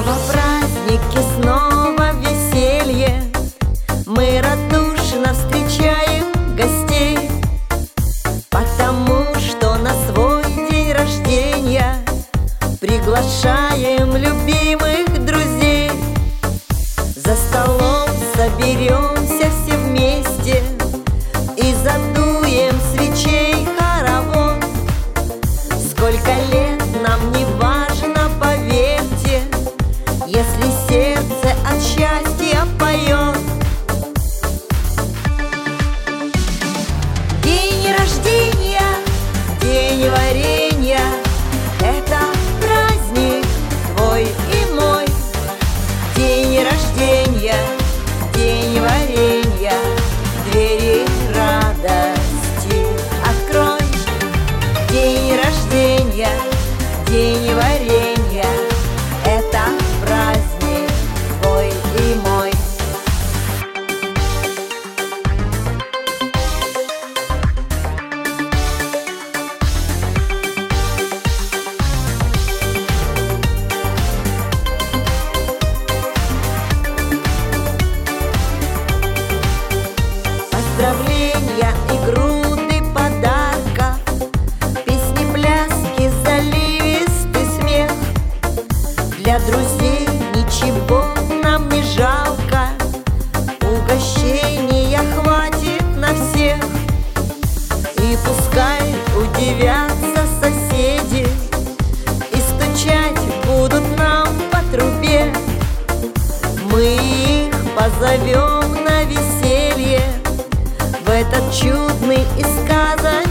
Снова праздники, снова веселье, мы радушно встречаем гостей, потому что на свой день рождения приглашаем любимых друзей. За столом соберемся все вместе и задуем свечей хоровод. Сколько лет нам не важно, поверьте, если сердце от счастья поет. День рождения, день варенья, это праздник твой и мой. День рождения, день варенья, двери радости открой. День рождения, день варенья, это праздник твой и мой. Поздравления и груды подарков, песни, пляски, заливистый смех. Для друзей ничего нам не жалко, угощения хватит на всех. И пускай удивятся соседи и стучать будут нам по трубе. Мы их позовем на веселье в этот чудный и сказочный